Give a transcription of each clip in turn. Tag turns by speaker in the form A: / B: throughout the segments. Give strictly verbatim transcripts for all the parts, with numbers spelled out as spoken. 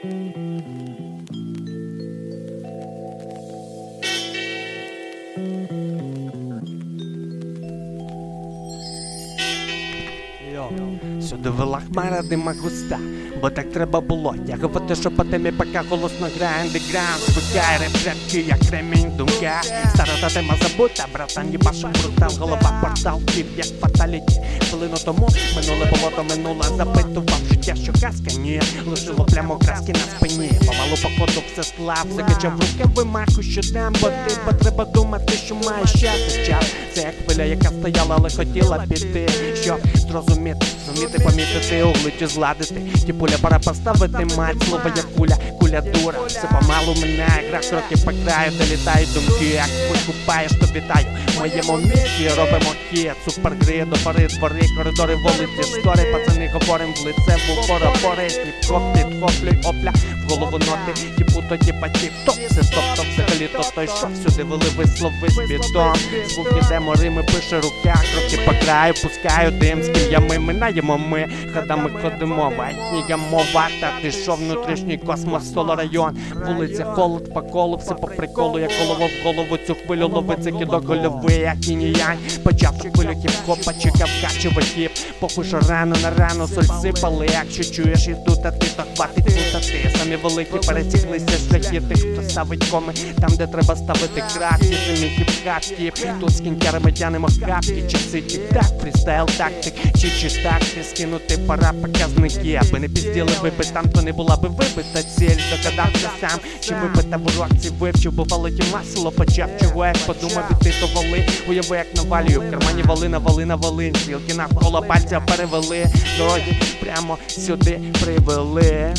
A: Сюди вела хмара дима густа, бо так треба було. Я говорю, що по темі поки голосно грає андеграунд. Звикає реп-рядки, як ремінь думка. Стара та тема забута, братан, їбашу брутал. Голова портал, кліп, як фаталіті. Хвилину тому минуле болото минуло. Запитував життя, що казка, ні. Лишило пляму краски на спині. Помалу походу все слав, закачав руки вимаху, що дам. Бо ти, бо треба думати, що маєш час. Час, це як хвиля, яка стояла, але хотіла піти. Щоб зрозуміти, зуміти, помітити, угличі зладити. Ті пуля пора поставити, мать, слово як куля, куля дура. Все помалу минає, гра кроки по краю, долітають думки, як викупаєш, то вітаю. В моєму місті робимо хід, супергри, до пори, двори, коридори, вулиці, штори. Пацани говорим в лице, в упор, опори, хіп-хоп, підхоплюй, опля, в голову ноти, тіпу то тіпа тіп, топ, це стоп, топ, взагалі то той, що всюди вели вислови з бідом. Звук іде, морими, пише рука, кроки по краю, пускаю дим, з кім'ями минаємо ми, ходами ходимо, вайтніга мова, та пішов внутрішній космос, соло район, вулиця, холод по колу, все по приколу, як голова в голову, цю хвилю ловиться, кидок гольовий, як інь-янь, початок хвилю хіп-хопа, чекав качево хіп, похуй, що рану на рану, соль сипали, якщо чуєш іду, та ти, то хватить путати, самі великі пересіклися шляхи тих, хто ставить коми, там, де треба ставити крапки, самі хіп-хап-хіп, тут з кінкерами тянемо хапки, часи тік-так, фрістайл, тактик, чи чи тактик, скинути пора показники, аби не пізділи випит, там то не була би вибита ціль, догадався сам, чи випита в уроці вивчив, бувало ті масло почав, чого як подумав, і ти то вали, уяви як навалюю, в кармані вали, навали на волин, стрілки навколо пальця перевели, дороги прямо сюди привели.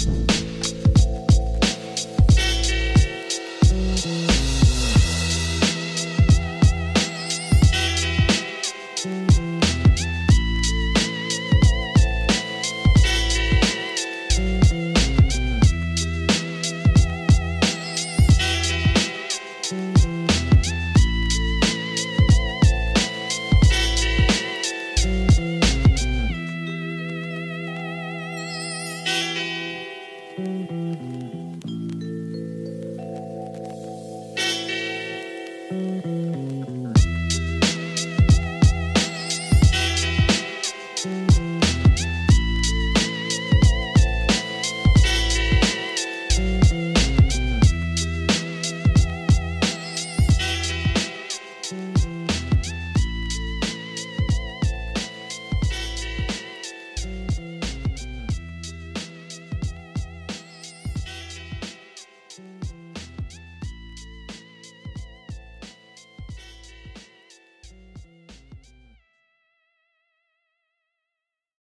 B: Thank you.